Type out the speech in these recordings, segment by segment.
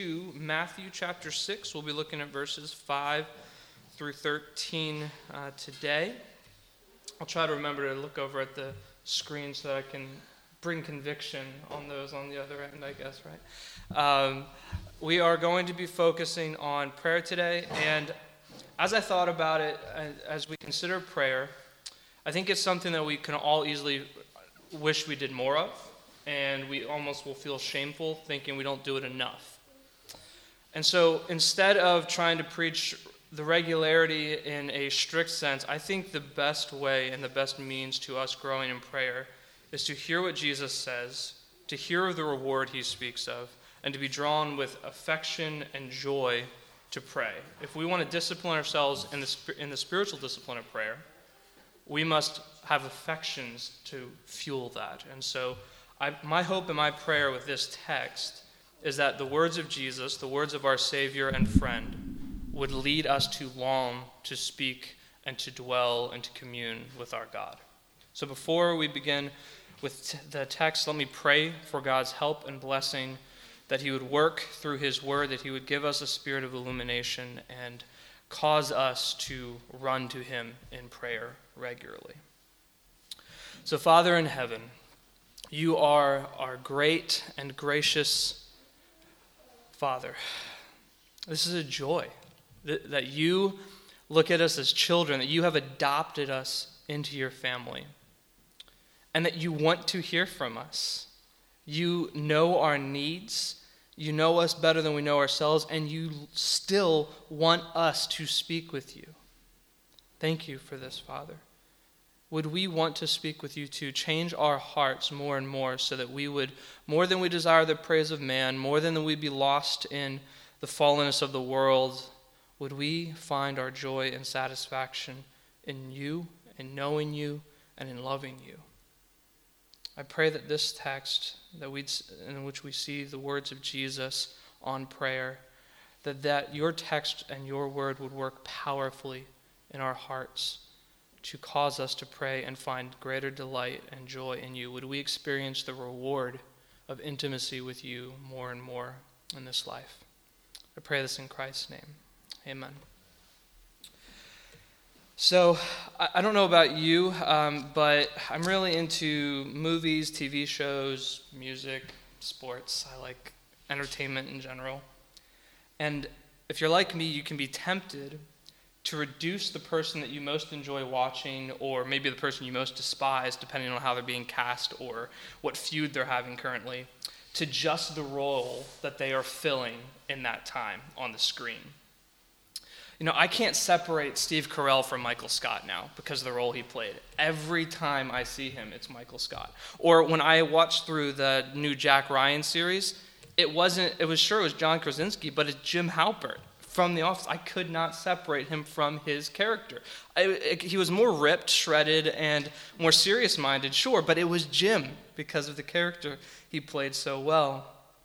to Matthew chapter 6. We'll be looking at verses 5 through 13 today. I'll try to remember to look over at the screen so that I can bring conviction on those on the other end, I guess, right? We are going to be focusing on prayer today, and as I thought about it, as we consider prayer, I think it's something that we can all easily wish we did more of, and we almost will feel shameful thinking we don't do it enough. And so instead of trying to preach the regularity in a strict sense, I think the best way and the best means to us growing in prayer is to hear what Jesus says, to hear of the reward he speaks of, and to be drawn with affection and joy to pray. If we want to discipline ourselves in the spiritual discipline of prayer, we must have affections to fuel that. And so my hope and my prayer with this text is that the words of Jesus, the words of our Savior and friend, would lead us to long to speak and to dwell and to commune with our God. So before we begin with the text, let me pray for God's help and blessing, that he would work through his word, that he would give us a spirit of illumination and cause us to run to him in prayer regularly. So Father in heaven, you are our great and gracious Father. This is a joy that you look at us as children, that you have adopted us into your family, and that you want to hear from us. You know our needs. You know us better than we know ourselves, and you still want us to speak with you. Thank you for this, Father. Would we want to speak with you to change our hearts more and more so that we would, more than we desire the praise of man, more than we'd be lost in the fallenness of the world, would we find our joy and satisfaction in you, in knowing you, and in loving you? I pray that this text in which we see the words of Jesus on prayer, that your text and your word would work powerfully in our hearts to cause us to pray and find greater delight and joy in you. Would we experience the reward of intimacy with you more and more in this life? I pray this in Christ's name. Amen. So, I don't know about you, but I'm really into movies, TV shows, music, sports. I like entertainment in general. And if you're like me, you can be tempted to reduce the person that you most enjoy watching, or maybe the person you most despise, depending on how they're being cast or what feud they're having currently, to just the role that they are filling in that time on the screen. You know, I can't separate Steve Carell from Michael Scott now because of the role he played. Every time I see him, it's Michael Scott. Or when I watched through the new Jack Ryan series, it was John Krasinski, but it's Jim Halpert from The Office. I could not separate him from his character. He was more ripped, shredded, and more serious-minded, sure, but it was Jim because of the character he played so well.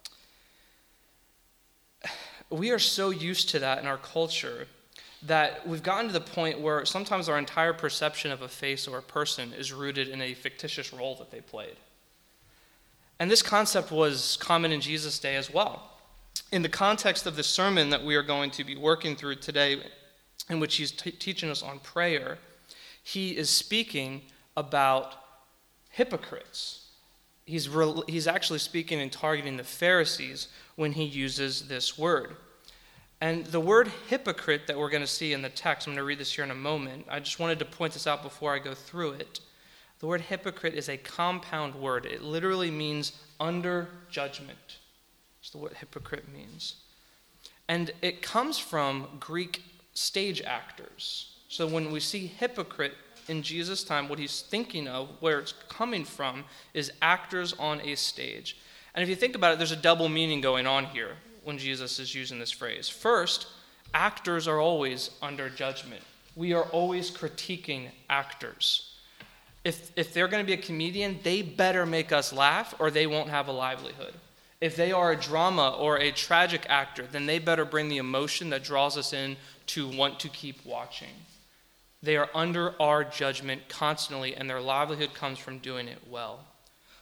We are so used to that in our culture that we've gotten to the point where sometimes our entire perception of a face or a person is rooted in a fictitious role that they played. And this concept was common in Jesus' day as well. In the context of the sermon that we are going to be working through today, in which he's teaching us on prayer, he is speaking about hypocrites. He's actually speaking and targeting the Pharisees when he uses this word. And the word hypocrite that we're going to see in the text, I'm going to read this here in a moment. I just wanted to point this out before I go through it. The word hypocrite is a compound word. It literally means under judgment. That's what hypocrite means. And it comes from Greek stage actors. So when we see hypocrite in Jesus' time, what he's thinking of, where it's coming from, is actors on a stage. And if you think about it, there's a double meaning going on here when Jesus is using this phrase. First, actors are always under judgment. We are always critiquing actors. If they're going to be a comedian, they better make us laugh or they won't have a livelihood. If they are a drama or a tragic actor, then they better bring the emotion that draws us in to want to keep watching. They are under our judgment constantly, and their livelihood comes from doing it well.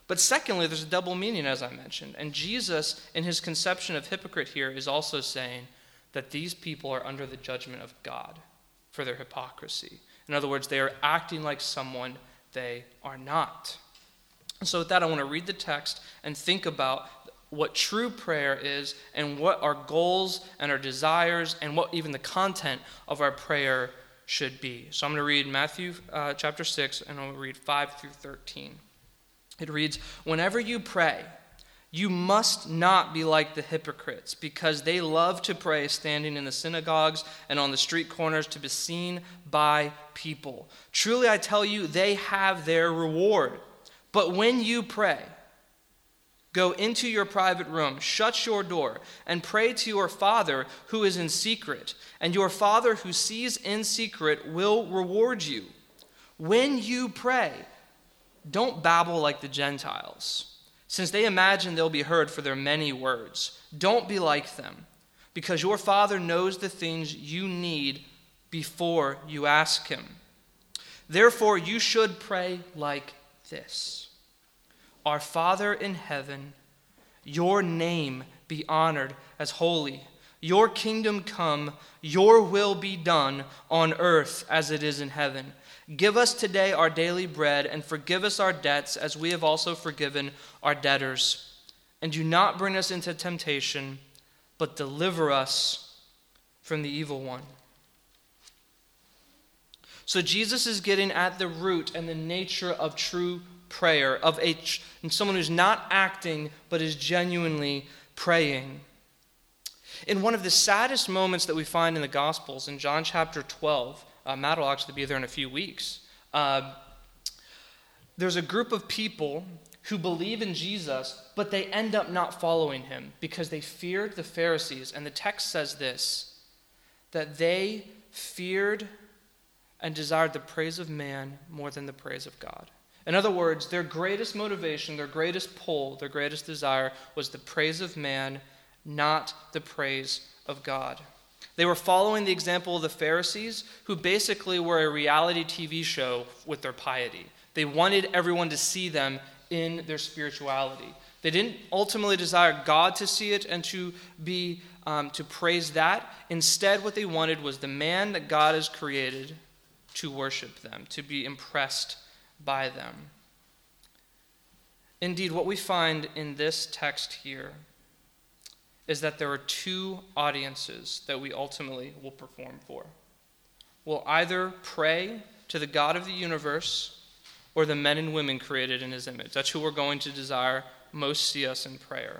But secondly, there's a double meaning, as I mentioned. And Jesus, in his conception of hypocrite here, is also saying that these people are under the judgment of God for their hypocrisy. In other words, they are acting like someone they are not. And so with that, I want to read the text and think about what true prayer is and what our goals and our desires and what even the content of our prayer should be. So I'm going to read Matthew chapter 6, and I'll read 5 through 13. It reads, "Whenever you pray, you must not be like the hypocrites, because they love to pray standing in the synagogues and on the street corners to be seen by people. Truly I tell you, they have their reward. But when you pray, go into your private room, shut your door, and pray to your Father who is in secret, and your Father who sees in secret will reward you. When you pray, don't babble like the Gentiles, since they imagine they'll be heard for their many words. Don't be like them, because your Father knows the things you need before you ask him. Therefore, you should pray like this: Our Father in heaven, your name be honored as holy. Your kingdom come, your will be done on earth as it is in heaven. Give us today our daily bread, and forgive us our debts as we have also forgiven our debtors. And do not bring us into temptation, but deliver us from the evil one." So Jesus is getting at the root and the nature of true prayer, of someone who's not acting but is genuinely praying. In one of the saddest moments that we find in the Gospels, in John chapter 12, Matt will actually be there in a few weeks. There's a group of people who believe in Jesus, but they end up not following him because they feared the Pharisees. And the text says this, that they feared and desired the praise of man more than the praise of God. In other words, their greatest motivation, their greatest pull, their greatest desire was the praise of man, not the praise of God. They were following the example of the Pharisees, who basically were a reality TV show with their piety. They wanted everyone to see them in their spirituality. They didn't ultimately desire God to see it and to praise that. Instead, what they wanted was the man that God has created to worship them, to be impressed by them. Indeed, what we find in this text here is that there are two audiences that we ultimately will perform for. We'll either pray to the God of the universe or the men and women created in his image. That's who we're going to desire most see us in prayer.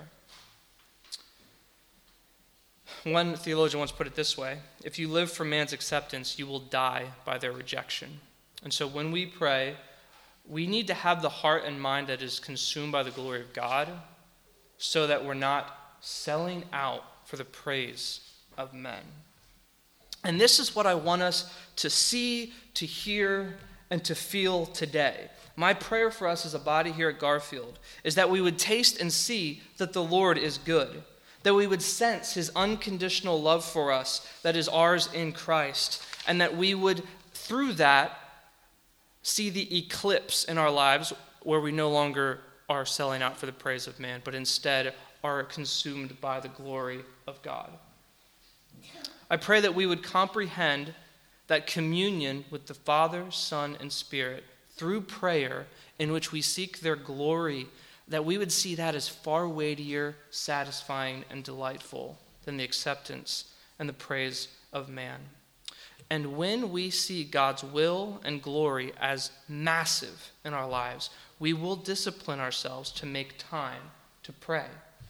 One theologian once put it this way: if you live for man's acceptance, you will die by their rejection. And so when we pray, we need to have the heart and mind that is consumed by the glory of God, so that we're not selling out for the praise of men. And this is what I want us to see, to hear, and to feel today. My prayer for us as a body here at Garfield is that we would taste and see that the Lord is good, that we would sense his unconditional love for us that is ours in Christ, and that we would, through that, see the eclipse in our lives where we no longer are selling out for the praise of man, but instead are consumed by the glory of God. I pray that we would comprehend that communion with the Father, Son, and Spirit through prayer in which we seek their glory, that we would see that as far weightier, satisfying, and delightful than the acceptance and the praise of man. And when we see God's will and glory as massive in our lives, we will discipline ourselves to make time to pray.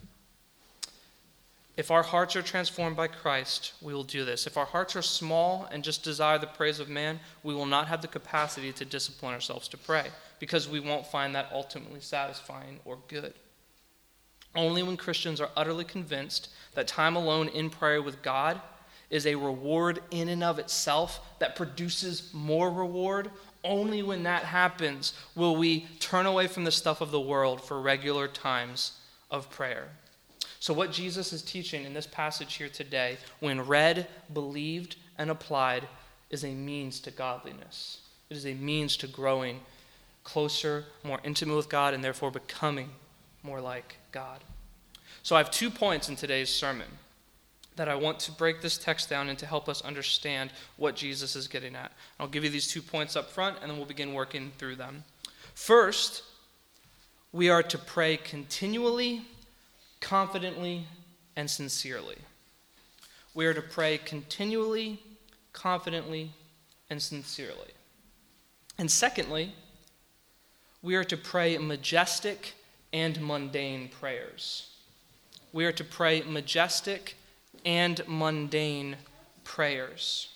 If our hearts are transformed by Christ, we will do this. If our hearts are small and just desire the praise of man, we will not have the capacity to discipline ourselves to pray, because we won't find that ultimately satisfying or good. Only when Christians are utterly convinced that time alone in prayer with God is a reward in and of itself that produces more reward, only when that happens will we turn away from the stuff of the world for regular times of prayer. So what Jesus is teaching in this passage here today, when read, believed, and applied, is a means to godliness. It is a means to growing closer, more intimate with God, and therefore becoming more like God. So I have 2 points in today's sermon that I want to break this text down and to help us understand what Jesus is getting at. I'll give you these 2 points up front, and then we'll begin working through them. First, we are to pray continually, confidently, and sincerely. We are to pray continually, confidently, and sincerely. And secondly, we are to pray majestic and mundane prayers. We are to pray majestic and mundane prayers.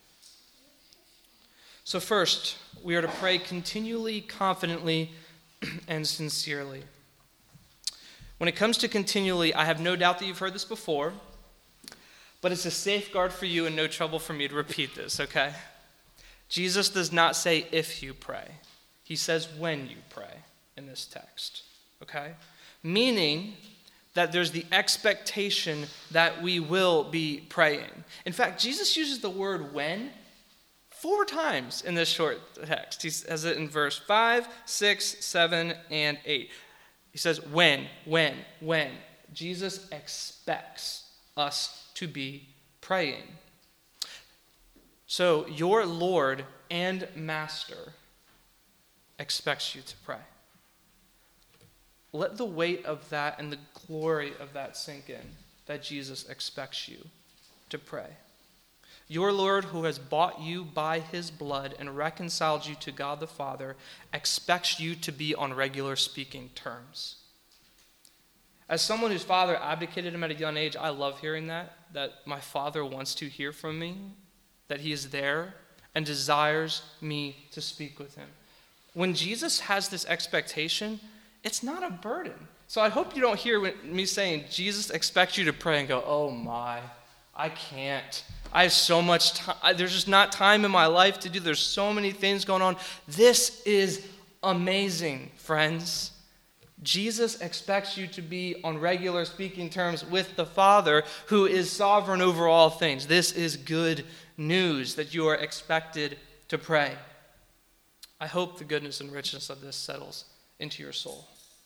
So first, we are to pray continually, confidently, and sincerely. When it comes to continually, I have no doubt that you've heard this before, but it's a safeguard for you and no trouble for me to repeat this, okay? Jesus does not say if you pray. He says when you pray in this text, okay? Meaning that there's the expectation that we will be praying. In fact, Jesus uses the word when 4 times in this short text. He says it in verse 5, 6, 7, and 8. He says when. Jesus expects us to be praying. So your Lord and Master expects you to pray. Let the weight of that and the glory of that sink in, that Jesus expects you to pray. Your Lord, who has bought you by his blood and reconciled you to God the Father, expects you to be on regular speaking terms. As someone whose father abdicated him at a young age, I love hearing that my Father wants to hear from me, that he is there and desires me to speak with him. When Jesus has this expectation, it's not a burden. So I hope you don't hear me saying, Jesus expects you to pray and go, oh my, I can't. I have so much time. There's just not time in my life to do. There's so many things going on. This is amazing, friends. Jesus expects you to be on regular speaking terms with the Father who is sovereign over all things. This is good news that you are expected to pray. I hope the goodness and richness of this settles into your soul.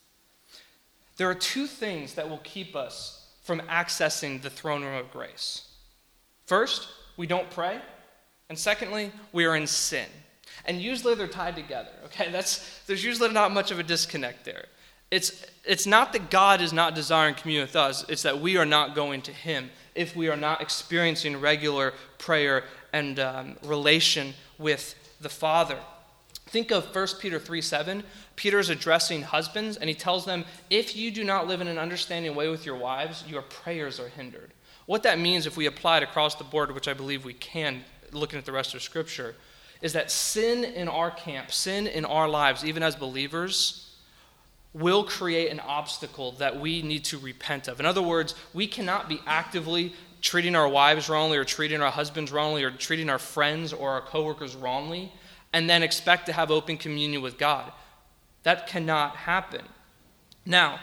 There are 2 things that will keep us from accessing the throne room of grace. First, we don't pray. And secondly, we are in sin. And usually they're tied together, okay? There's usually not much of a disconnect there. It's not that God is not desiring communion with us. It's that we are not going to him if we are not experiencing regular prayer and relation with the Father. Think of 1 Peter 3:7. Peter is addressing husbands, and he tells them, if you do not live in an understanding way with your wives, your prayers are hindered. What that means, if we apply it across the board, which I believe we can, looking at the rest of Scripture, is that sin in our camp, sin in our lives, even as believers, will create an obstacle that we need to repent of. In other words, we cannot be actively treating our wives wrongly or treating our husbands wrongly or treating our friends or our coworkers wrongly and then expect to have open communion with God. That cannot happen. Now,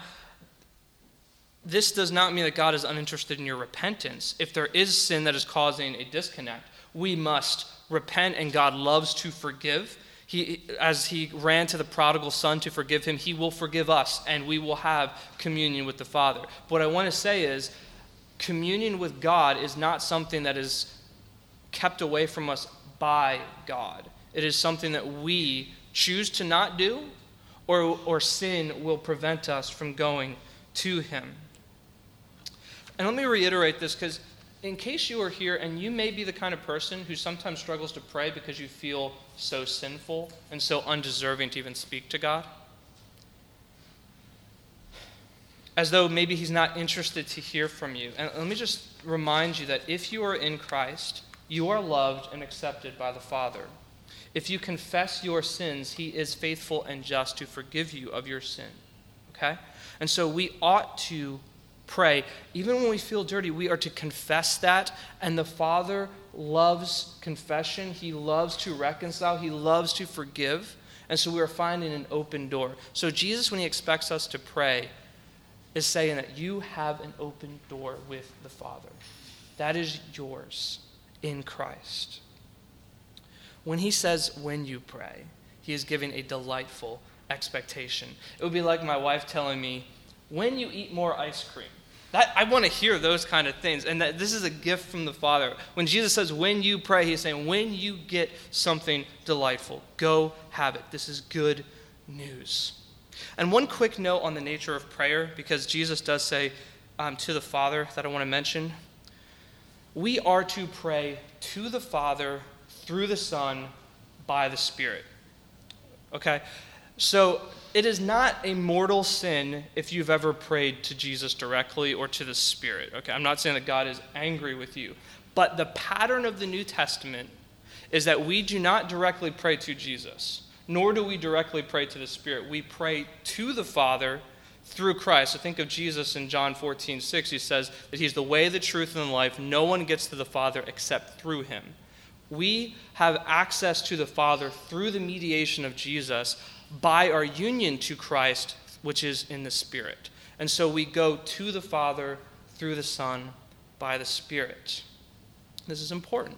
this does not mean that God is uninterested in your repentance. If there is sin that is causing a disconnect, we must repent, and God loves to forgive. As he ran to the prodigal son to forgive him, he will forgive us, and we will have communion with the Father. But what I want to say is, communion with God is not something that is kept away from us by God. It is something that we choose to not do, or sin will prevent us from going to him. And let me reiterate this, because in case you are here and you may be the kind of person who sometimes struggles to pray because you feel so sinful and so undeserving to even speak to God, as though maybe he's not interested to hear from you. And let me just remind you that if you are in Christ, you are loved and accepted by the Father. If you confess your sins, he is faithful and just to forgive you of your sin. Okay? And so we ought to pray. Even when we feel dirty, we are to confess that. And the Father loves confession. He loves to reconcile. He loves to forgive. And so we are finding an open door. So Jesus, when he expects us to pray, is saying that you have an open door with the Father. That is yours in Christ. When he says when you pray, He is giving a delightful expectation. It would be like my wife telling me, when you eat more ice cream. I want to hear those kind of things. And this is a gift from the Father. When Jesus says, when you pray, he's saying, when you get something delightful, go have it. This is good news. And one quick note on the nature of prayer, because Jesus does say to the Father that I want to mention. We are to pray to the Father through the Son by the Spirit. Okay? So it is not a mortal sin if you've ever prayed to Jesus directly or to the Spirit. Okay, I'm not saying that God is angry with you. But the pattern of the New Testament is that we do not directly pray to Jesus, nor do we directly pray to the Spirit. We pray to the Father through Christ. So think of Jesus in John 14:6. He says that he's the way, the truth, and the life. No one gets to the Father except through him. We have access to the Father through the mediation of Jesus by our union to Christ, which is in the Spirit. And so we go to the Father through the Son by the Spirit. This is important.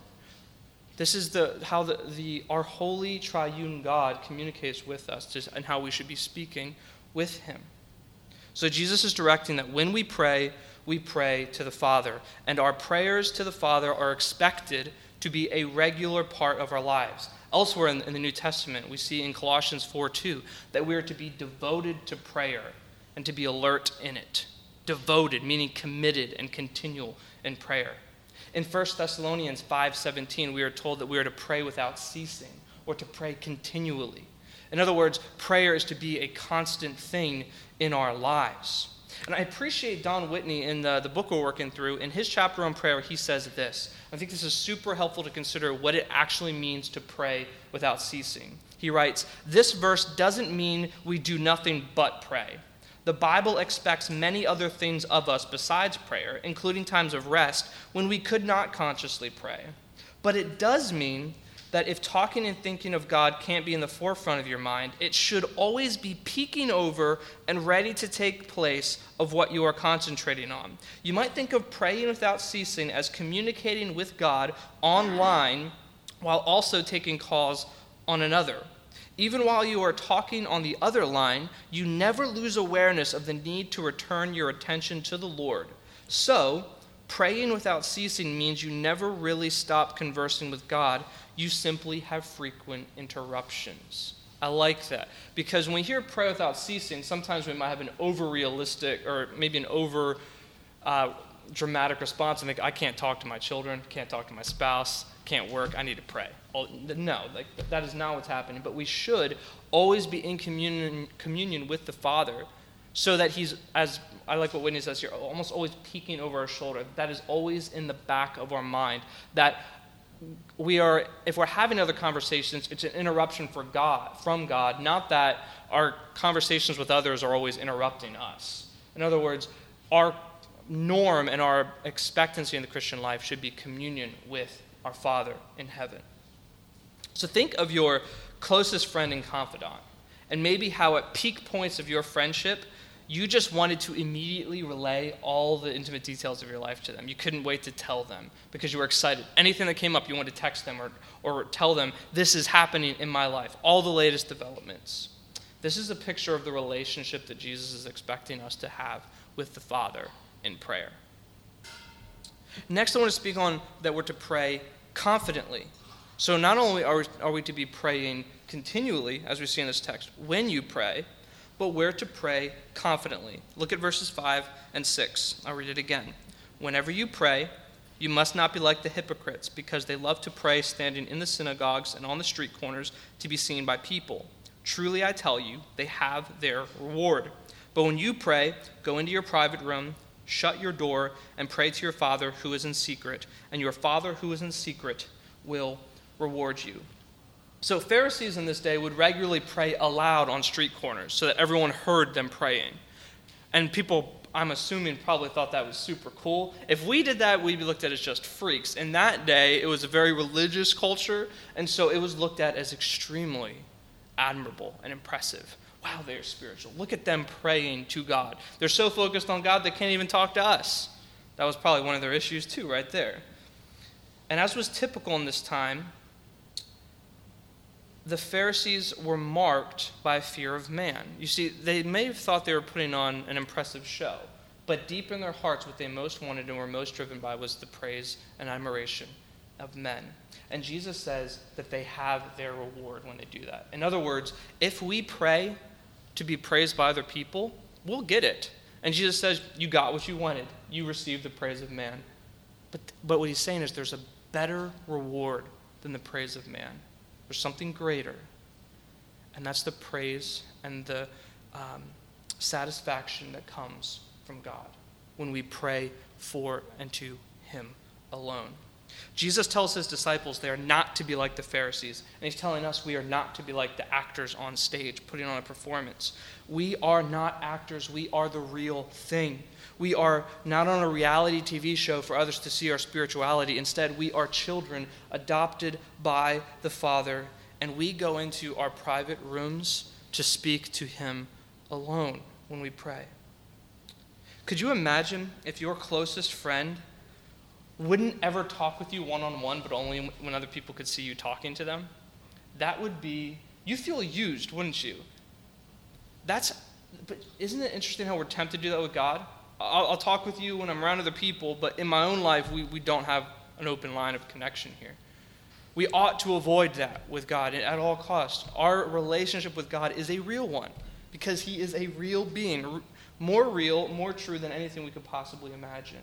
This is how our holy triune God communicates with us and how we should be speaking with him. So Jesus is directing that when we pray to the Father. And our prayers to the Father are expected to be a regular part of our lives. Elsewhere in the New Testament, we see in Colossians 4:2 that we are to be devoted to prayer and to be alert in it. Devoted, meaning committed and continual in prayer. In 1 Thessalonians 5:17, we are told that we are to pray without ceasing or to pray continually. In other words, prayer is to be a constant thing in our lives. And I appreciate Don Whitney in the book we're working through. In his chapter on prayer, he says this. I think this is super helpful to consider what it actually means to pray without ceasing. He writes, "This verse doesn't mean we do nothing but pray. The Bible expects many other things of us besides prayer, including times of rest when we could not consciously pray. But it does mean that if talking and thinking of God can't be in the forefront of your mind, it should always be peeking over and ready to take place of what you are concentrating on. You might think of praying without ceasing as communicating with God online while also taking calls on another. Even while you are talking on the other line, you never lose awareness of the need to return your attention to the Lord. So, praying without ceasing means you never really stop conversing with God. You simply have frequent interruptions." I like that. Because when we hear pray without ceasing, sometimes we might have an over-realistic or maybe an over-dramatic response and think, I can't talk to my children, can't talk to my spouse, can't work, I need to pray. No, that is not what's happening. But we should always be in communion with the Father so that he's, as I like what Whitney says here, almost always peeking over our shoulder. That is always in the back of our mind. That if we're having other conversations, it's an interruption from God, not that our conversations with others are always interrupting us. In other words, our norm and our expectancy in the Christian life should be communion with our Father in heaven. So think of your closest friend and confidant, and maybe how at peak points of your friendship, you just wanted to immediately relay all the intimate details of your life to them. You couldn't wait to tell them because you were excited. Anything that came up, you wanted to text them or tell them, this is happening in my life, all the latest developments. This is a picture of the relationship that Jesus is expecting us to have with the Father in prayer. Next, I want to speak on that we're to pray confidently. So not only are we to be praying continually, as we see in this text, when you pray, but we're to pray confidently. Look at verses 5 and 6. I'll read it again. "Whenever you pray, you must not be like the hypocrites, because they love to pray standing in the synagogues and on the street corners to be seen by people. Truly I tell you, they have their reward. But when you pray, go into your private room, shut your door, and pray to your Father who is in secret, and your Father who is in secret will reward you." So Pharisees in this day would regularly pray aloud on street corners so that everyone heard them praying. And people, I'm assuming, probably thought that was super cool. If we did that, we'd be looked at as just freaks. In that day, it was a very religious culture, and so it was looked at as extremely admirable and impressive. Wow, they're spiritual. Look at them praying to God. They're so focused on God, they can't even talk to us. That was probably one of their issues too, right there. And as was typical in this time, the Pharisees were marked by fear of man. You see, they may have thought they were putting on an impressive show, but deep in their hearts, what they most wanted and were most driven by was the praise and admiration of men. And Jesus says that they have their reward when they do that. In other words, if we pray to be praised by other people, we'll get it. And Jesus says, you got what you wanted. You received the praise of man. But what he's saying is there's a better reward than the praise of man. There's something greater. And that's the praise and the satisfaction that comes from God when we pray for and to him alone. Jesus tells his disciples they are not to be like the Pharisees. And he's telling us we are not to be like the actors on stage putting on a performance. We are not actors. We are the real thing. We are not on a reality TV show for others to see our spirituality. Instead, we are children adopted by the Father. And we go into our private rooms to speak to him alone when we pray. Could you imagine if your closest friend wouldn't ever talk with you one-on-one, but only when other people could see you talking to them? That would be, you feel used, wouldn't you? But isn't it interesting how we're tempted to do that with God? I'll talk with you when I'm around other people, but in my own life, we don't have an open line of connection here. We ought to avoid that with God at all costs. Our relationship with God is a real one because he is a real being, more real, more true than anything we could possibly imagine.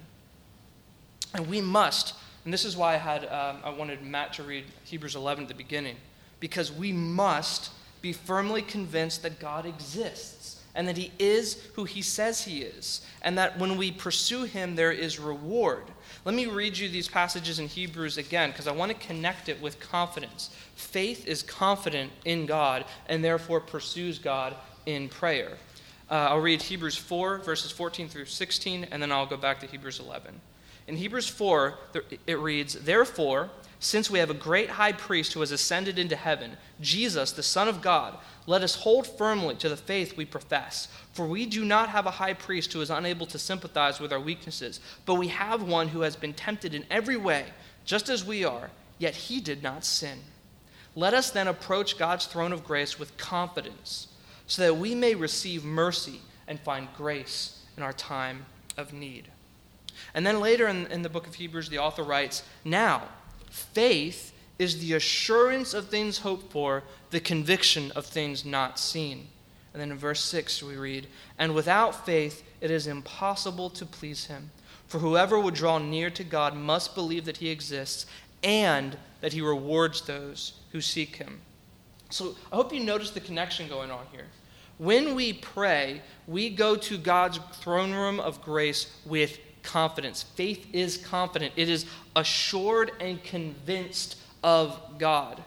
And we must, and this is why I wanted Matt to read Hebrews 11 at the beginning, because we must be firmly convinced that God exists and that he is who he says he is, and that when we pursue him, there is reward. Let me read you these passages in Hebrews again, because I want to connect it with confidence. Faith is confident in God and therefore pursues God in prayer. I'll read Hebrews 4, verses 14 through 16, and then I'll go back to Hebrews 11. In Hebrews 4, it reads, "Therefore, since we have a great high priest who has ascended into heaven, Jesus, the Son of God, let us hold firmly to the faith we profess. For we do not have a high priest who is unable to sympathize with our weaknesses, but we have one who has been tempted in every way, just as we are, yet he did not sin. Let us then approach God's throne of grace with confidence, so that we may receive mercy and find grace in our time of need." And then later in the book of Hebrews, the author writes, "Now, faith is the assurance of things hoped for, the conviction of things not seen." And then in verse 6 we read, "And without faith it is impossible to please him. For whoever would draw near to God must believe that he exists and that he rewards those who seek him." So I hope you notice the connection going on here. When we pray, we go to God's throne room of grace with confidence. Faith is confident. It is assured and convinced of God.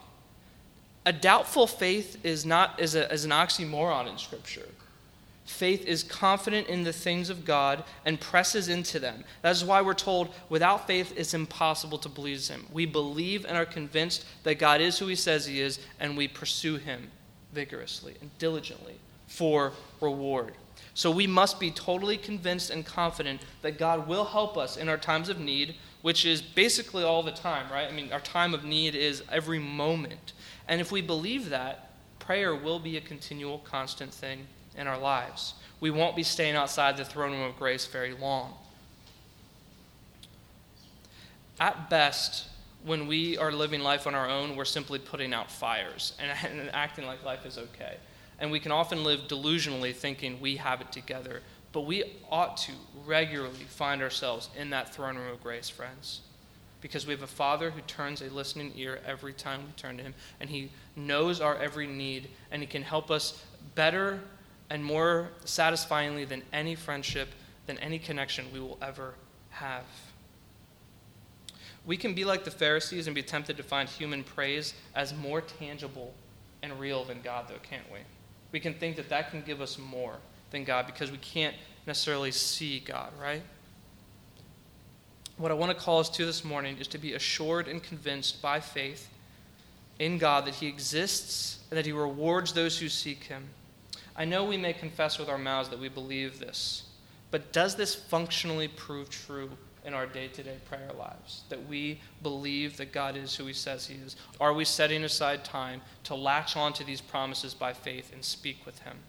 A doubtful faith is an oxymoron in Scripture. Faith is confident in the things of God and presses into them. That is why we're told without faith it's impossible to please him. We believe and are convinced that God is who he says he is, and we pursue him vigorously and diligently for reward. So we must be totally convinced and confident that God will help us in our times of need, which is basically all the time, right? I mean, our time of need is every moment. And if we believe that, prayer will be a continual, constant thing in our lives. We won't be staying outside the throne room of grace very long. At best, when we are living life on our own, we're simply putting out fires and acting like life is okay. And we can often live delusionally thinking we have it together. But we ought to regularly find ourselves in that throne room of grace, friends. Because we have a Father who turns a listening ear every time we turn to him. And he knows our every need. And he can help us better and more satisfyingly than any friendship, than any connection we will ever have. We can be like the Pharisees and be tempted to find human praise as more tangible and real than God, though, can't we? We can think that that can give us more than God because we can't necessarily see God, right? What I want to call us to this morning is to be assured and convinced by faith in God that he exists and that he rewards those who seek him. I know we may confess with our mouths that we believe this, but does this functionally prove true in our day-to-day prayer lives, that we believe that God is who he says he is? Are we setting aside time to latch on to these promises by faith and speak with him?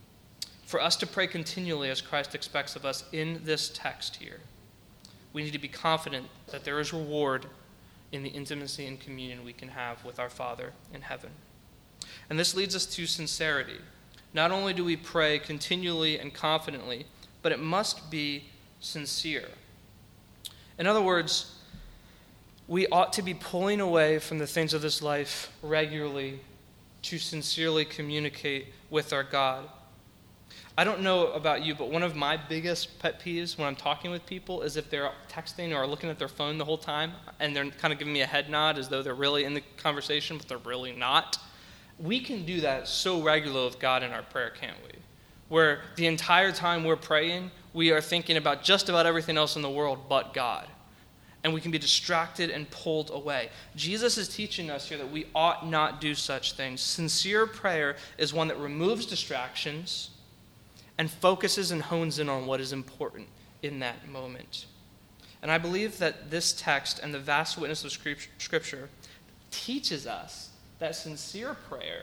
For us to pray continually as Christ expects of us in this text here, we need to be confident that there is reward in the intimacy and communion we can have with our Father in heaven. And this leads us to sincerity. Not only do we pray continually and confidently, but it must be sincere. In other words, we ought to be pulling away from the things of this life regularly to sincerely communicate with our God. I don't know about you, but one of my biggest pet peeves when I'm talking with people is if they're texting or looking at their phone the whole time and they're kind of giving me a head nod as though they're really in the conversation, but they're really not. We can do that so regularly with God in our prayer, can't we? Where the entire time we're praying, we are thinking about just about everything else in the world but God. And we can be distracted and pulled away. Jesus is teaching us here that we ought not do such things. Sincere prayer is one that removes distractions and focuses and hones in on what is important in that moment. And I believe that this text and the vast witness of Scripture teaches us that sincere prayer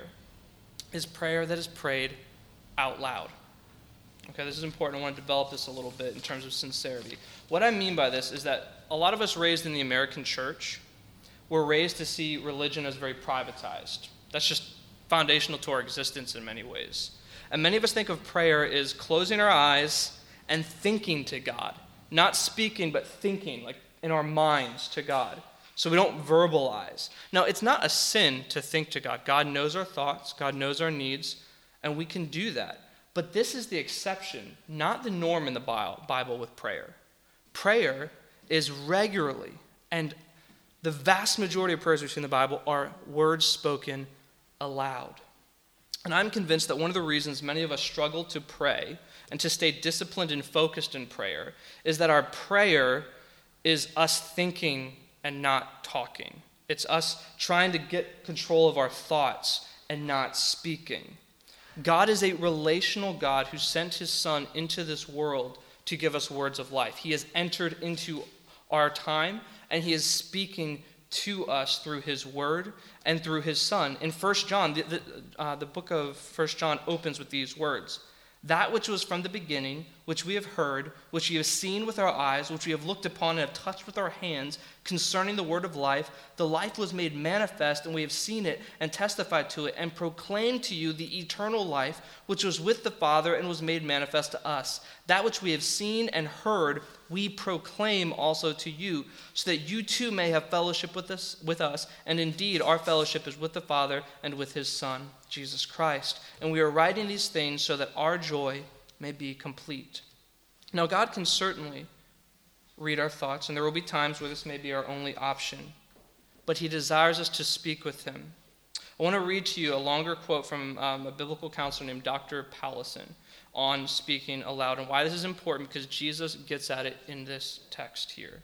is prayer that is prayed out loud. Okay, this is important. I want to develop this a little bit in terms of sincerity. What I mean by this is that a lot of us raised in the American church were raised to see religion as very privatized. That's just foundational to our existence in many ways. And many of us think of prayer as closing our eyes and thinking to God. Not speaking, but thinking, like in our minds to God. So we don't verbalize. Now, it's not a sin to think to God. God knows our thoughts. God knows our needs. And we can do that. But this is the exception, not the norm in the Bible with prayer. Prayer is regularly, and the vast majority of prayers we see in the Bible are words spoken aloud. And I'm convinced that one of the reasons many of us struggle to pray and to stay disciplined and focused in prayer is that our prayer is us thinking and not talking. It's us trying to get control of our thoughts and not speaking. God is a relational God who sent his Son into this world to give us words of life. He has entered into our time, and he is speaking to us through his word and through his Son. In 1 John, the book of 1 John opens with these words: "That which was from the beginning, which we have heard, which we have seen with our eyes, which we have looked upon and have touched with our hands, concerning the word of life, the life was made manifest, and we have seen it and testified to it, and proclaimed to you the eternal life, which was with the Father and was made manifest to us. That which we have seen and heard, we proclaim also to you, so that you too may have fellowship with us, and indeed our fellowship is with the Father and with his Son, Jesus Christ. And we are writing these things so that our joy may be complete." Now, God can certainly read our thoughts, and there will be times where this may be our only option, but he desires us to speak with him. I want to read to you a longer quote from a biblical counselor named Dr. Powlison on speaking aloud and why this is important, because Jesus gets at it in this text here.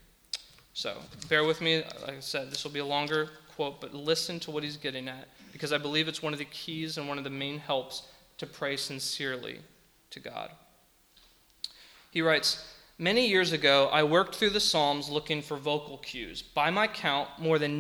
So bear with me. Like I said, this will be a longer quote, but listen to what he's getting at, because I believe it's one of the keys and one of the main helps to pray sincerely to God. He writes, "Many years ago, I worked through the Psalms looking for vocal cues. By my count, more than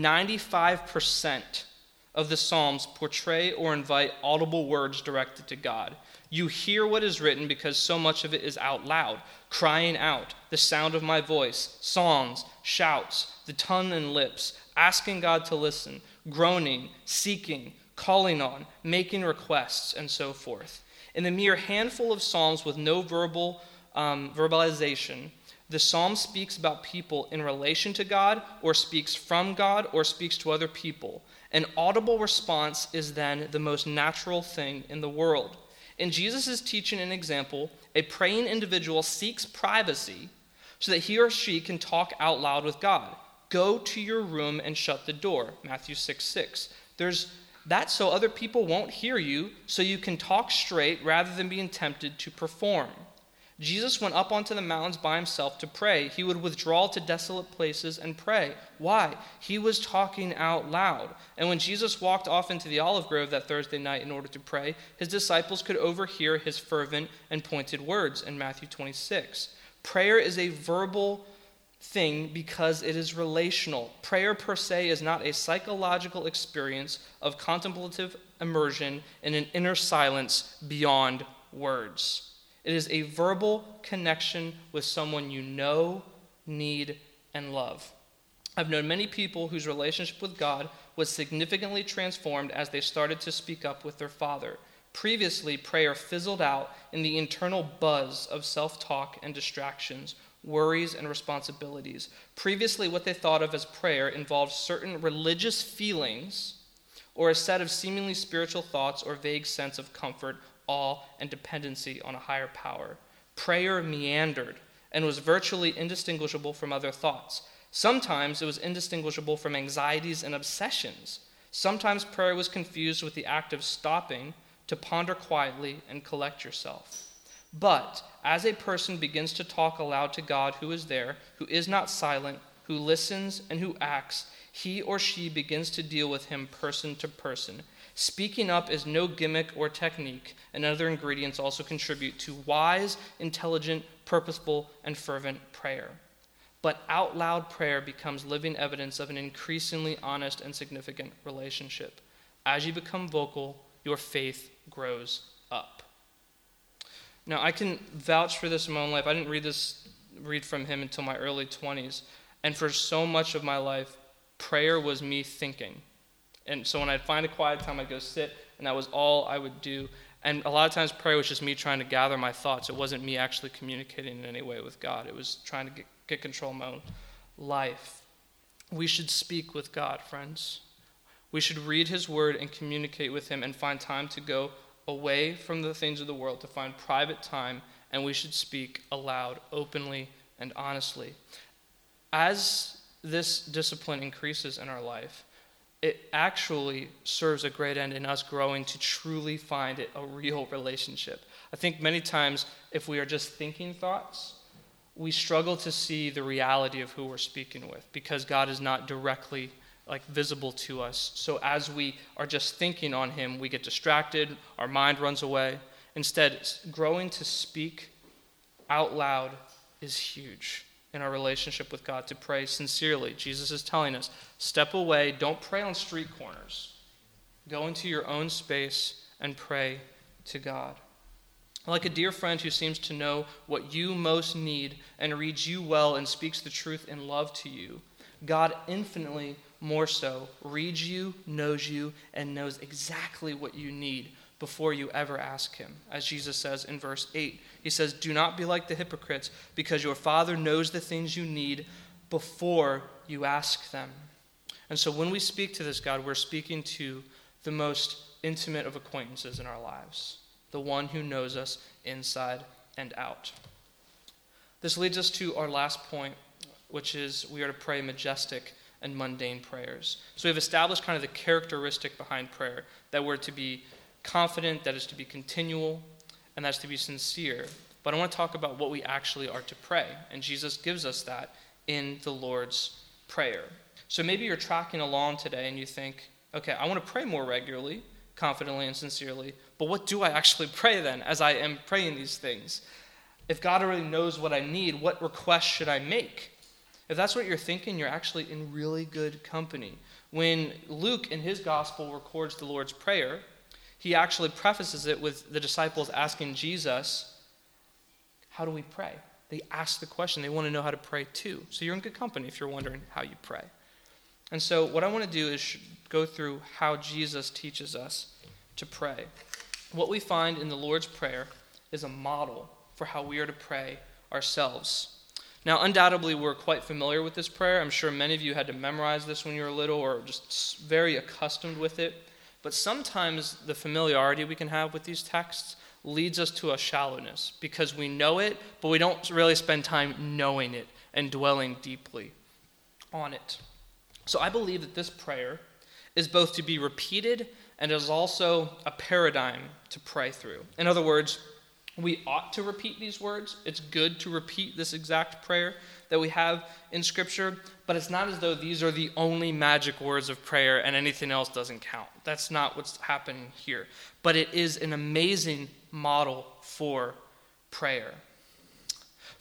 95% of the Psalms portray or invite audible words directed to God. You hear what is written because so much of it is out loud, crying out, the sound of my voice, songs, shouts, the tongue and lips, asking God to listen, groaning, seeking, calling on, making requests, and so forth. In the mere handful of Psalms with no verbalization, the Psalm speaks about people in relation to God, or speaks from God, or speaks to other people. An audible response is then the most natural thing in the world. In Jesus' teaching and example, a praying individual seeks privacy so that he or she can talk out loud with God. Go to your room and shut the door, Matthew 6:6. That's so other people won't hear you, so you can talk straight rather than being tempted to perform. Jesus went up onto the mountains by himself to pray. He would withdraw to desolate places and pray. Why? He was talking out loud. And when Jesus walked off into the olive grove that Thursday night in order to pray, his disciples could overhear his fervent and pointed words in Matthew 26. Prayer is a verbal thing because it is relational. Prayer per se is not a psychological experience of contemplative immersion in an inner silence beyond words. It is a verbal connection with someone you know, need, and love. I've known many people whose relationship with God was significantly transformed as they started to speak up with their Father. Previously, prayer fizzled out in the internal buzz of self-talk and distractions, worries, and responsibilities. Previously, what they thought of as prayer involved certain religious feelings or a set of seemingly spiritual thoughts or vague sense of comfort, awe, and dependency on a higher power. Prayer meandered and was virtually indistinguishable from other thoughts. Sometimes it was indistinguishable from anxieties and obsessions. Sometimes prayer was confused with the act of stopping to ponder quietly and collect yourself. But as a person begins to talk aloud to God who is there, who is not silent, who listens, and who acts, he or she begins to deal with him person to person. Speaking up is no gimmick or technique, and other ingredients also contribute to wise, intelligent, purposeful, and fervent prayer. But out loud prayer becomes living evidence of an increasingly honest and significant relationship. As you become vocal, your faith grows up. Now, I can vouch for this in my own life. I didn't read from him until my early 20s. And for so much of my life, prayer was me thinking. And so when I'd find a quiet time, I'd go sit, and that was all I would do. And a lot of times prayer was just me trying to gather my thoughts. It wasn't me actually communicating in any way with God. It was trying to get control of my own life. We should speak with God, friends. We should read his word and communicate with him and find time to go away from the things of the world, to find private time, and we should speak aloud, openly, and honestly. As this discipline increases in our life, it actually serves a great end in us growing to truly find it a real relationship. I think many times if we are just thinking thoughts, we struggle to see the reality of who we're speaking with because God is not directly visible to us. So as we are just thinking on him, we get distracted, our mind runs away. Instead, growing to speak out loud is huge in our relationship with God, to pray sincerely. Jesus is telling us, step away, don't pray on street corners. Go into your own space and pray to God. Like a dear friend who seems to know what you most need and reads you well and speaks the truth in love to you, God infinitely more so reads you, knows you, and knows exactly what you need before you ever ask him. As Jesus says in verse 8, he says, do not be like the hypocrites, because your Father knows the things you need before you ask them. And so when we speak to this God, we're speaking to the most intimate of acquaintances in our lives, the one who knows us inside and out. This leads us to our last point, which is we are to pray majestic and mundane prayers. So we've established kind of the characteristic behind prayer, that we're to be confident, that is to be continual, and that's to be sincere. But I want to talk about what we actually are to pray, and Jesus gives us that in the Lord's Prayer. So maybe you're tracking along today and you think, okay, I want to pray more regularly, confidently and sincerely, but what do I actually pray then as I am praying these things? If God already knows what I need, what request should I make? If that's what you're thinking, you're actually in really good company. When Luke in his gospel records the Lord's Prayer, he actually prefaces it with the disciples asking Jesus, how do we pray? They ask the question. They want to know how to pray too. So you're in good company if you're wondering how you pray. And so what I want to do is go through how Jesus teaches us to pray. What we find in the Lord's Prayer is a model for how we are to pray ourselves. Now, undoubtedly, we're quite familiar with this prayer. I'm sure many of you had to memorize this when you were little or just very accustomed with it. But sometimes the familiarity we can have with these texts leads us to a shallowness because we know it, but we don't really spend time knowing it and dwelling deeply on it. So I believe that this prayer is both to be repeated and is also a paradigm to pray through. In other words, we ought to repeat these words. It's good to repeat this exact prayer that we have in Scripture, but it's not as though these are the only magic words of prayer and anything else doesn't count. That's not what's happening here. But it is an amazing model for prayer.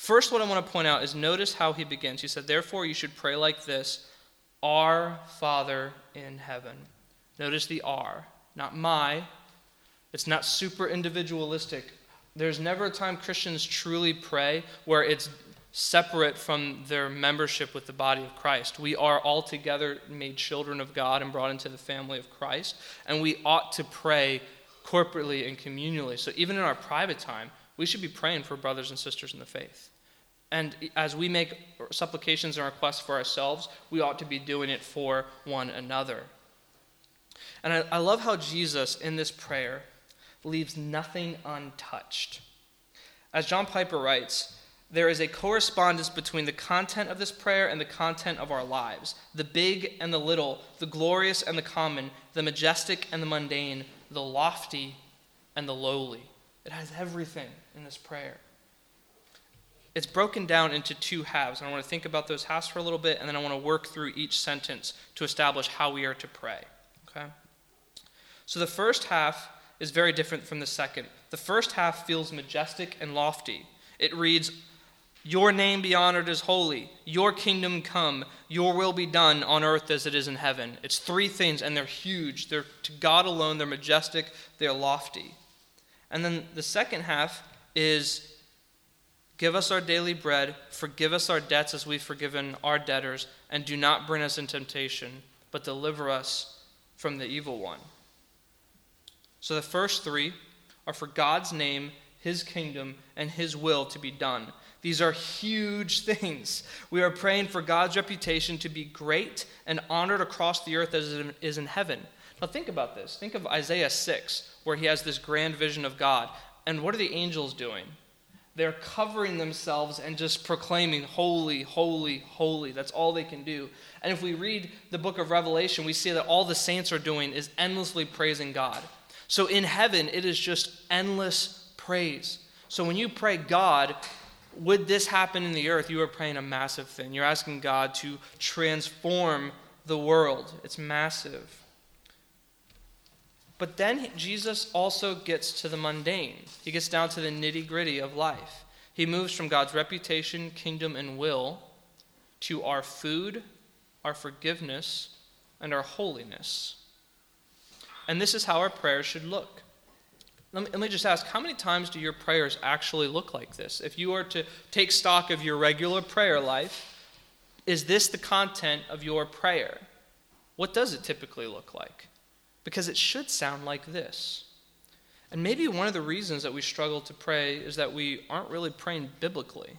First, what I want to point out is notice how he begins. He said, therefore you should pray like this, Our Father in heaven. Notice the "our," not "my." It's not super individualistic. There's never a time Christians truly pray where it's separate from their membership with the body of Christ. We are all together made children of God and brought into the family of Christ, and we ought to pray corporately and communally. So even in our private time, we should be praying for brothers and sisters in the faith. And as we make supplications and requests for ourselves, we ought to be doing it for one another. And I love how Jesus, in this prayer, leaves nothing untouched. As John Piper writes, there is a correspondence between the content of this prayer and the content of our lives, the big and the little, the glorious and the common, the majestic and the mundane, the lofty and the lowly. It has everything in this prayer. It's broken down into two halves, and I want to think about those halves for a little bit, and then I want to work through each sentence to establish how we are to pray. Okay? So the first half is very different from the second. The first half feels majestic and lofty. It reads, Your name be honored as holy, your kingdom come, your will be done on earth as it is in heaven. It's three things, and they're huge. They're to God alone, they're majestic, they're lofty. And then the second half is, Give us our daily bread, forgive us our debts as we've forgiven our debtors, and do not bring us into temptation, but deliver us from the evil one. So the first three are for God's name, his kingdom, and his will to be done. These are huge things. We are praying for God's reputation to be great and honored across the earth as it is in heaven. Now think about this. Think of Isaiah 6, where he has this grand vision of God. And what are the angels doing? They're covering themselves and just proclaiming, holy, holy, holy. That's all they can do. And if we read the book of Revelation, we see that all the saints are doing is endlessly praising God. So in heaven, it is just endless praise. So when you pray, God, would this happen in the earth? You are praying a massive thing. You're asking God to transform the world. It's massive. But then Jesus also gets to the mundane. He gets down to the nitty-gritty of life. He moves from God's reputation, kingdom, and will to our food, our forgiveness, and our holiness. And this is how our prayers should look. Let me just ask, how many times do your prayers actually look like this? If you were to take stock of your regular prayer life, is this the content of your prayer? What does it typically look like? Because it should sound like this. And maybe one of the reasons that we struggle to pray is that we aren't really praying biblically.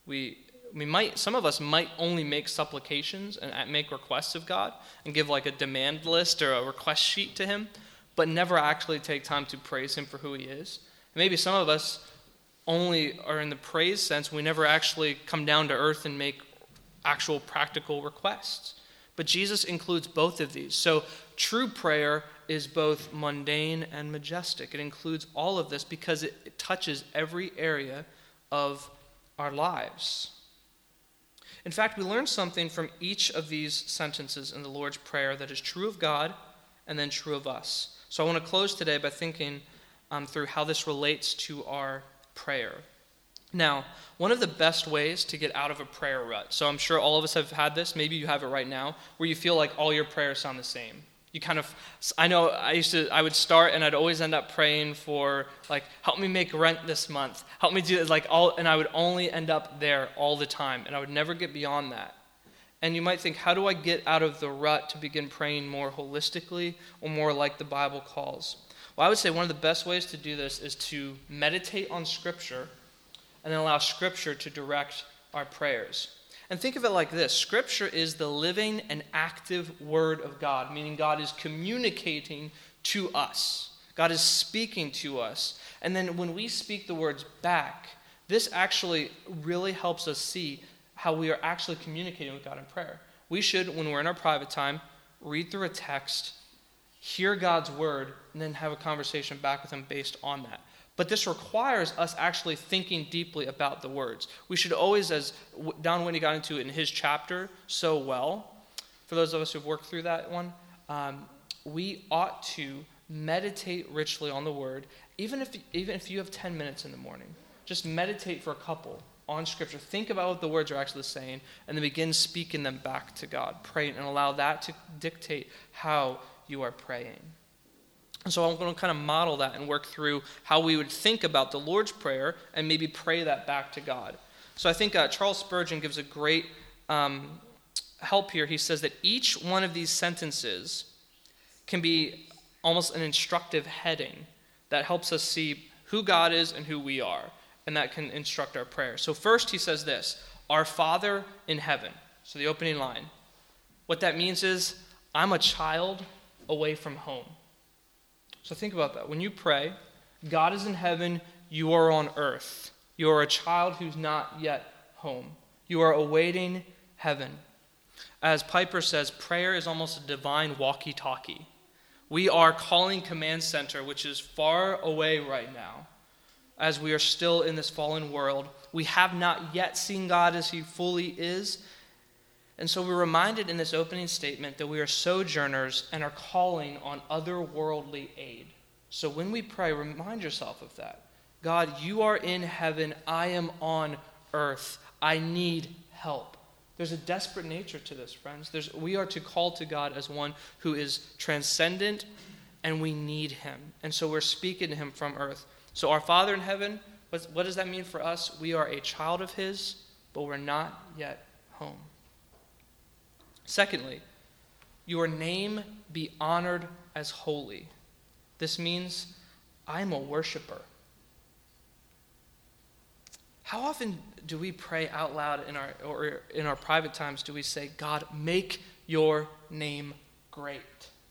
Some of us might only make supplications and make requests of God and give like a demand list or a request sheet to him, but never actually take time to praise him for who he is. And maybe some of us only are in the praise sense. We never actually come down to earth and make actual practical requests. But Jesus includes both of these. So true prayer is both mundane and majestic. It includes all of this because it touches every area of our lives. In fact, we learn something from each of these sentences in the Lord's Prayer that is true of God and then true of us. So I want to close today by thinking through how this relates to our prayer. Now, one of the best ways to get out of a prayer rut, so I'm sure all of us have had this, maybe you have it right now, where you feel like all your prayers sound the same. You kind of, I know I would start and I'd always end up praying for, like, help me make rent this month, help me do it, and I would only end up there all the time, and I would never get beyond that. And you might think, how do I get out of the rut to begin praying more holistically or more like the Bible calls? Well, I would say one of the best ways to do this is to meditate on Scripture and then allow Scripture to direct our prayers. And think of it like this. Scripture is the living and active Word of God, meaning God is communicating to us. God is speaking to us. And then when we speak the words back, this actually really helps us see how we are actually communicating with God in prayer. We should, when we're in our private time, read through a text, hear God's Word, and then have a conversation back with Him based on that. But this requires us actually thinking deeply about the words. We should always, as Don Whitney got into it in his chapter so well, for those of us who've worked through that one, we ought to meditate richly on the Word, even if you have 10 minutes in the morning. Just meditate for a couple. on Scripture. Think about what the words are actually saying, and then begin speaking them back to God. Pray and allow that to dictate how you are praying. And so I'm going to kind of model that and work through how we would think about the Lord's Prayer and maybe pray that back to God. So I think Charles Spurgeon gives a great help here. He says that each one of these sentences can be almost an instructive heading that helps us see who God is and who we are, and that can instruct our prayer. So first he says this, our Father in heaven. So the opening line. What that means is, I'm a child away from home. So think about that. When you pray, God is in heaven, you are on earth. You are a child who's not yet home. You are awaiting heaven. As Piper says, prayer is almost a divine walkie-talkie. We are calling command center, which is far away right now, as we are still in this fallen world. We have not yet seen God as he fully is. And so we're reminded in this opening statement that we are sojourners and are calling on otherworldly aid. So when we pray, remind yourself of that. God, you are in heaven. I am on earth. I need help. There's a desperate nature to this, friends. We are to call to God as one who is transcendent, and we need him. And so we're speaking to him from earth. So our Father in heaven, what does that mean for us? We are a child of his, but we're not yet home. Secondly, your name be honored as holy. This means I'm a worshiper. How often do we pray out loud in our private times? Do we say, God, make your name great?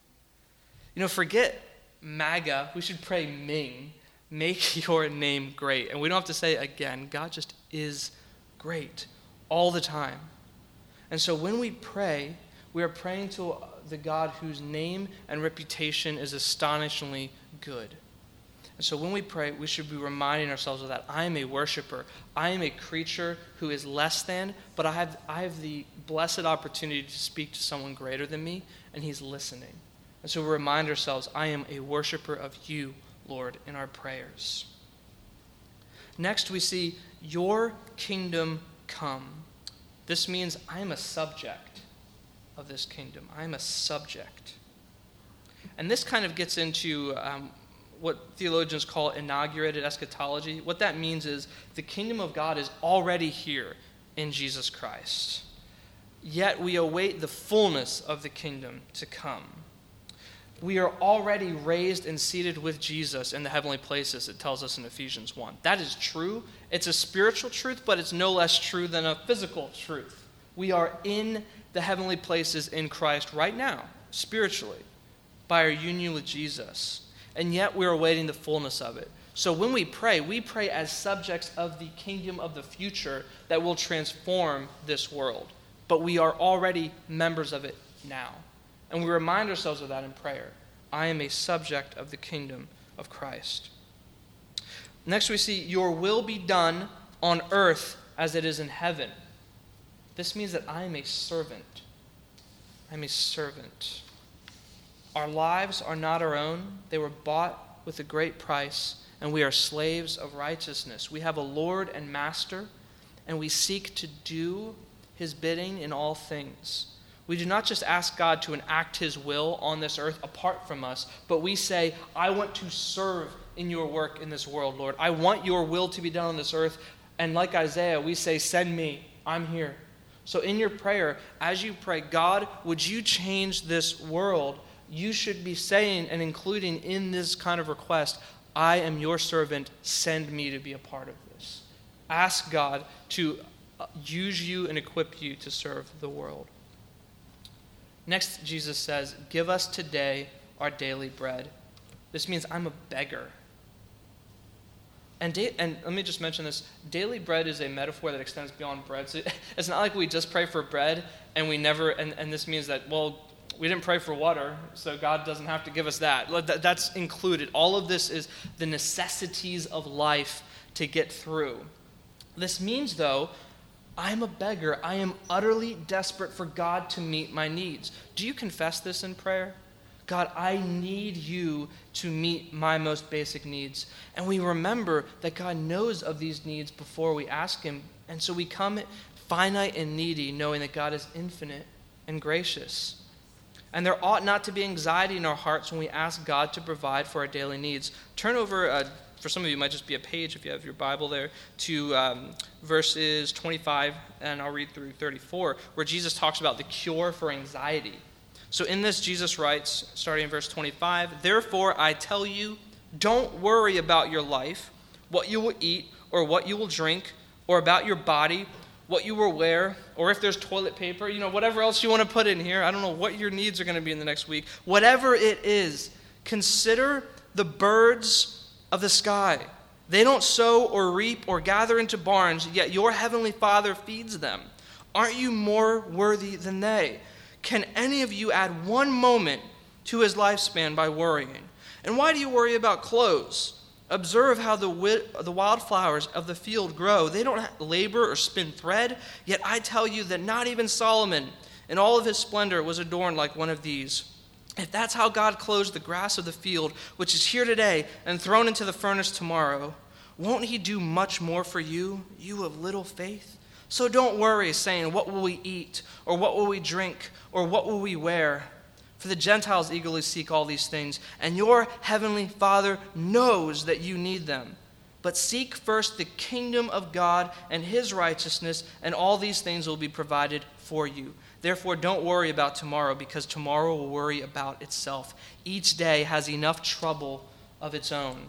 Forget MAGA. We should pray Ming. Make your name great. And we don't have to say it again. God just is great all the time. And so when we pray, we are praying to the God whose name and reputation is astonishingly good. And so when we pray, we should be reminding ourselves of that. I am a worshiper. I am a creature who is less than, but I have the blessed opportunity to speak to someone greater than me, and he's listening. And so we remind ourselves, I am a worshiper of you, Lord, in our prayers. Next, we see your kingdom come. This means I am a subject of this kingdom. I am a subject. And this kind of gets into what theologians call inaugurated eschatology. What that means is the kingdom of God is already here in Jesus Christ. Yet we await the fullness of the kingdom to come. We are already raised and seated with Jesus in the heavenly places, it tells us in Ephesians 1. That is true. It's a spiritual truth, but it's no less true than a physical truth. We are in the heavenly places in Christ right now, spiritually, by our union with Jesus. And yet we're awaiting the fullness of it. So when we pray as subjects of the kingdom of the future that will transform this world. But we are already members of it now. And we remind ourselves of that in prayer. I am a subject of the kingdom of Christ. Next we see, your will be done on earth as it is in heaven. This means that I am a servant. I'm a servant. Our lives are not our own. They were bought with a great price, and we are slaves of righteousness. We have a Lord and Master, and we seek to do his bidding in all things. We do not just ask God to enact his will on this earth apart from us, but we say, I want to serve in your work in this world, Lord. I want your will to be done on this earth. And like Isaiah, we say, send me. I'm here. So in your prayer, as you pray, God, would you change this world? You should be saying and including in this kind of request, I am your servant, send me to be a part of this. Ask God to use you and equip you to serve the world. Next, Jesus says, give us today our daily bread. This means I'm a beggar. And let me just mention this. Daily bread is a metaphor that extends beyond bread. So it's not like we just pray for bread and we never, and this means that, well, we didn't pray for water, so God doesn't have to give us that. That's included. All of this is the necessities of life to get through. This means, though, I'm a beggar. I am utterly desperate for God to meet my needs. Do you confess this in prayer? God, I need you to meet my most basic needs. And we remember that God knows of these needs before we ask him, And so we come finite and needy, knowing that God is infinite and gracious. And there ought not to be anxiety in our hearts when we ask God to provide for our daily needs. Turn over, for some of you, it might just be a page if you have your Bible there, to verses 25, and I'll read through 34, where Jesus talks about the cure for anxiety. So in this, Jesus writes, starting in verse 25, "Therefore I tell you, don't worry about your life, what you will eat or what you will drink, or about your body, what you will wear, or if there's toilet paper, whatever else you want to put in here. I don't know what your needs are going to be in the next week. Whatever it is, consider the birds of the sky. They don't sow or reap or gather into barns, yet your heavenly Father feeds them. Aren't you more worthy than they? Can any of you add one moment to his lifespan by worrying? And why do you worry about clothes? Observe how the wildflowers of the field grow. They don't labor or spin thread, yet I tell you that not even Solomon in all of his splendor was adorned like one of these. If that's how God clothes the grass of the field, which is here today and thrown into the furnace tomorrow, won't he do much more for you, you of little faith? So don't worry, saying, what will we eat, or what will we drink, or what will we wear? For the Gentiles eagerly seek all these things, and your heavenly Father knows that you need them. But seek first the kingdom of God and his righteousness, and all these things will be provided for you. Therefore, don't worry about tomorrow, because tomorrow will worry about itself. Each day has enough trouble of its own."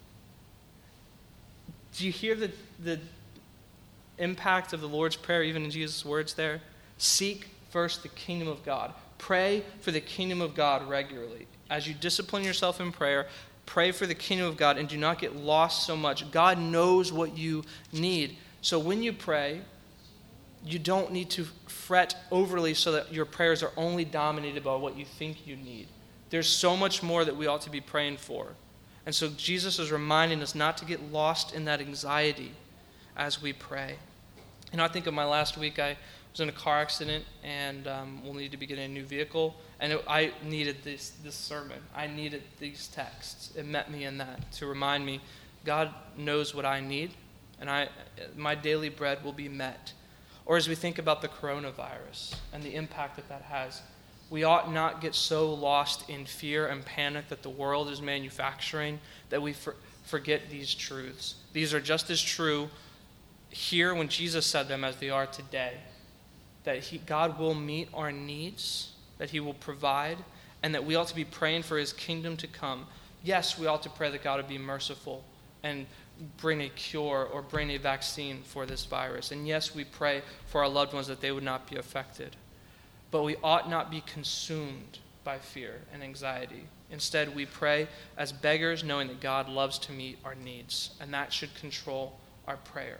Do you hear the impact of the Lord's Prayer, even in Jesus' words there? Seek first the kingdom of God. Pray for the kingdom of God regularly. As you discipline yourself in prayer, pray for the kingdom of God and do not get lost so much. God knows what you need. So when you pray, you don't need to fret overly so that your prayers are only dominated by what you think you need. There's so much more that we ought to be praying for. And so Jesus is reminding us not to get lost in that anxiety as we pray. I think of my last week, I was in a car accident and we'll need to be getting a new vehicle. And I needed this sermon. I needed these texts. It met me in that to remind me God knows what I need, and my daily bread will be met. Or as we think about the coronavirus and the impact that has, we ought not get so lost in fear and panic that the world is manufacturing that we forget these truths. These are just as true here when Jesus said them as they are today. That God will meet our needs, that he will provide, and that we ought to be praying for his kingdom to come. Yes, we ought to pray that God would be merciful and bring a cure or bring a vaccine for this virus. And yes, we pray for our loved ones that they would not be affected. But we ought not be consumed by fear and anxiety. Instead, we pray as beggars, knowing that God loves to meet our needs, and that should control our prayer.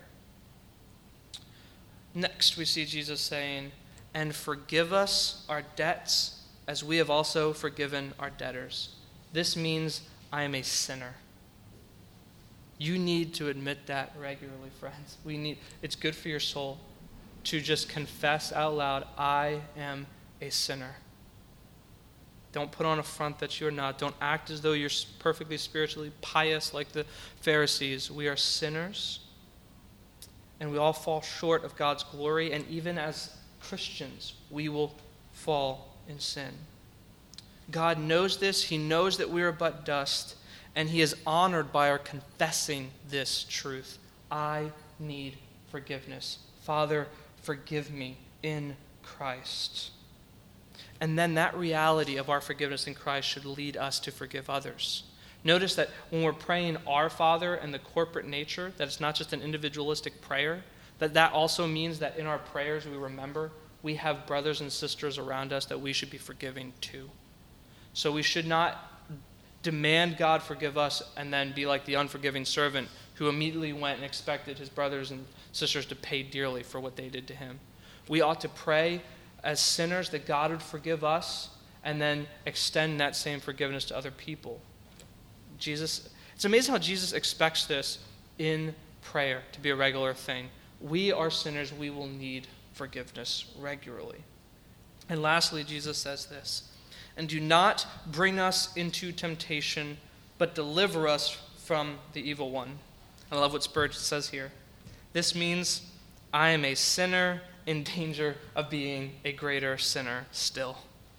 Next, we see Jesus saying, "And forgive us our debts as we have also forgiven our debtors." This means I am a sinner. You need to admit that regularly, friends. It's good for your soul to just confess out loud, I am a sinner. Don't put on a front that you're not. Don't act as though you're perfectly spiritually pious like the Pharisees. We are sinners. And we all fall short of God's glory, and even as Christians, we will fall in sin. God knows this. He knows that we are but dust, and he is honored by our confessing this truth. I need forgiveness. Father, forgive me in Christ. And then that reality of our forgiveness in Christ should lead us to forgive others. Notice that when we're praying Our Father and the corporate nature, that it's not just an individualistic prayer, that also means that in our prayers we remember we have brothers and sisters around us that we should be forgiving too. So we should not demand God forgive us and then be like the unforgiving servant who immediately went and expected his brothers and sisters to pay dearly for what they did to him. We ought to pray as sinners that God would forgive us and then extend that same forgiveness to other people. It's amazing how Jesus expects this in prayer to be a regular thing. We are sinners. We will need forgiveness regularly. And lastly, Jesus says this, "And do not bring us into temptation, but deliver us from the evil one." I love what Spurgeon says here. This means I am a sinner in danger of being a greater sinner still.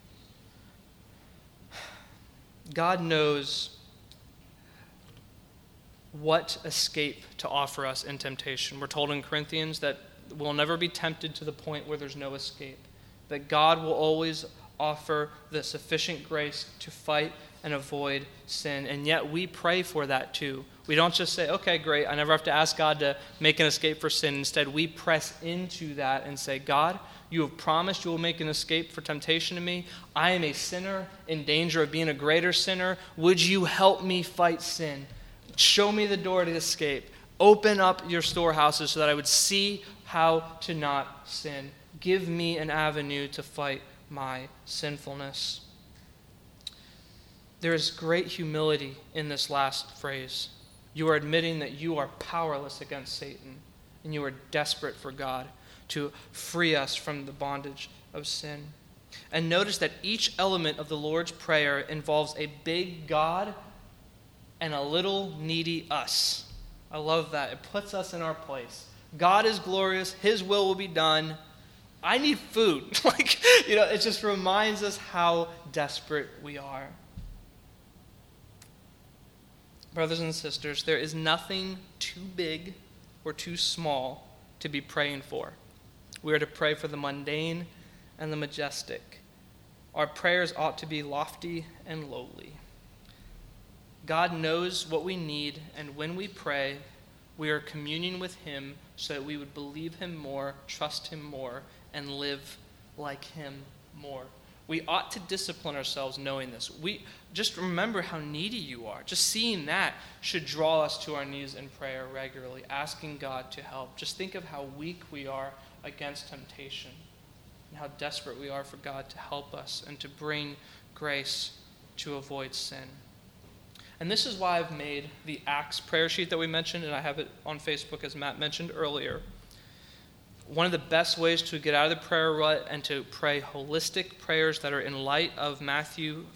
God knows what escape to offer us in temptation. We're told in Corinthians that we'll never be tempted to the point where there's no escape, that God will always offer the sufficient grace to fight and avoid sin. And yet we pray for that too. We don't just say, okay, great, I never have to ask God to make an escape for sin. Instead, we press into that and say, God, you have promised you will make an escape for temptation to me. I am a sinner in danger of being a greater sinner. Would you help me fight sin? Show me the door to escape. Open up your storehouses so that I would see how to not sin. Give me an avenue to fight my sinfulness. There is great humility in this last phrase. You are admitting that you are powerless against Satan, and you are desperate for God to free us from the bondage of sin. And notice that each element of the Lord's Prayer involves a big God and a little needy us. I love that. It puts us in our place. God is glorious. His will be done. I need food. It just reminds us how desperate we are. Brothers and sisters, there is nothing too big or too small to be praying for. We are to pray for the mundane and the majestic. Our prayers ought to be lofty and lowly. God knows what we need, and when we pray, we are communing with Him so that we would believe Him more, trust Him more, and live like Him more. We ought to discipline ourselves knowing this. We just remember how needy you are. Just seeing that should draw us to our knees in prayer regularly, asking God to help. Just think of how weak we are against temptation and how desperate we are for God to help us and to bring grace to avoid sin. And this is why I've made the Acts prayer sheet that we mentioned, and I have it on Facebook as Matt mentioned earlier. One of the best ways to get out of the prayer rut and to pray holistic prayers that are in light of Matthew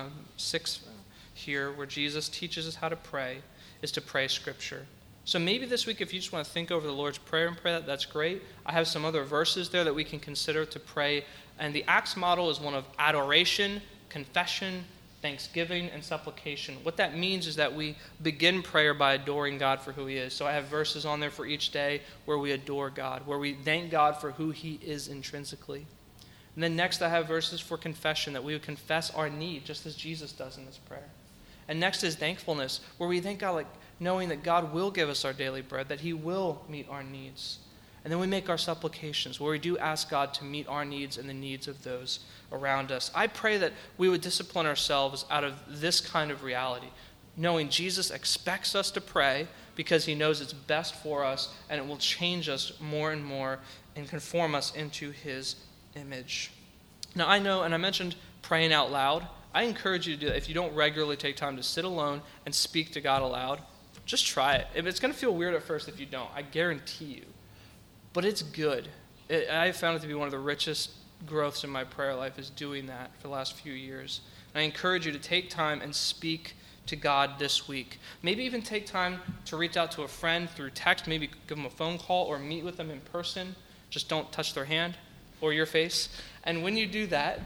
6 here, where Jesus teaches us how to pray, is to pray Scripture. So maybe this week, if you just want to think over the Lord's Prayer and pray that, that's great. I have some other verses there that we can consider to pray. And the Acts model is one of adoration, confession, thanksgiving, and supplication. What that means is that we begin prayer by adoring God for who He is. So I have verses on there for each day where we adore God, where we thank God for who He is intrinsically. And then next I have verses for confession, that we would confess our need, just as Jesus does in this prayer. And next is thankfulness, where we thank God, knowing that God will give us our daily bread, that He will meet our needs. And then we make our supplications, where we do ask God to meet our needs and the needs of those around us. I pray that we would discipline ourselves out of this kind of reality, knowing Jesus expects us to pray because He knows it's best for us, and it will change us more and more and conform us into His image. Now I know, and I mentioned praying out loud. I encourage you to do that. If you don't regularly take time to sit alone and speak to God aloud, just try it. It's going to feel weird at first if you don't, I guarantee you. But it's good. I found it to be one of the richest growths in my prayer life is doing that for the last few years. And I encourage you to take time and speak to God this week. Maybe even take time to reach out to a friend through text, maybe give them a phone call or meet with them in person. Just don't touch their hand or your face. And when you do that,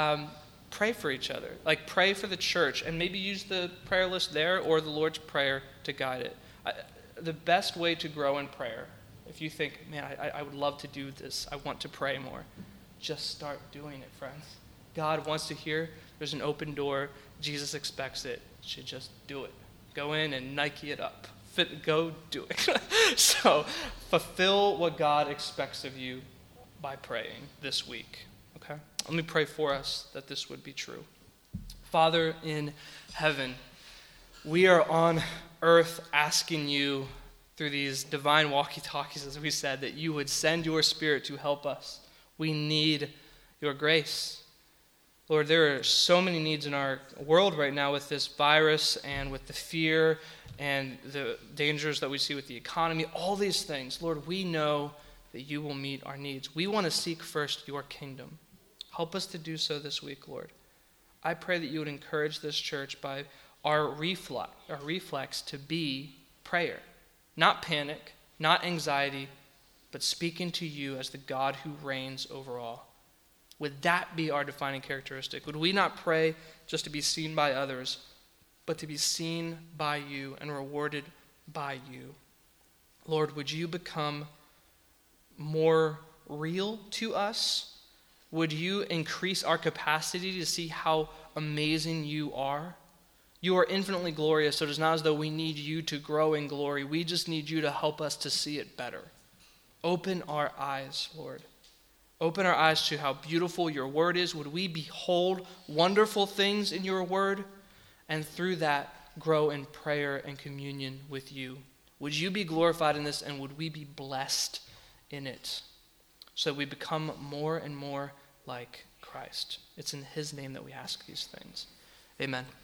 pray for each other. Pray for the church, and maybe use the prayer list there or the Lord's Prayer to guide it. The best way to grow in prayer, if you think, man, I would love to do this, I want to pray more, just start doing it, friends. God wants to hear. There's an open door. Jesus expects it. You should just do it. Go in and Nike it up. Go do it. So fulfill what God expects of you by praying this week. Okay? Let me pray for us that this would be true. Father in heaven, we are on earth asking you through these divine walkie-talkies, as we said, that you would send your Spirit to help us. We need your grace. Lord, there are so many needs in our world right now with this virus and with the fear and the dangers that we see with the economy, all these things. Lord, we know that you will meet our needs. We want to seek first your kingdom. Help us to do so this week, Lord. I pray that you would encourage this church by our reflex to be prayer. Not panic, not anxiety, but speaking to you as the God who reigns over all. Would that be our defining characteristic? Would we not pray just to be seen by others, but to be seen by you and rewarded by you? Lord, would you become more real to us? Would you increase our capacity to see how amazing you are? You are infinitely glorious, so it is not as though we need you to grow in glory. We just need you to help us to see it better. Open our eyes, Lord. Open our eyes to how beautiful your word is. Would we behold wonderful things in your word? And through that, grow in prayer and communion with you. Would you be glorified in this, and would we be blessed in it, so that we become more and more like Christ? It's in his name that we ask these things. Amen.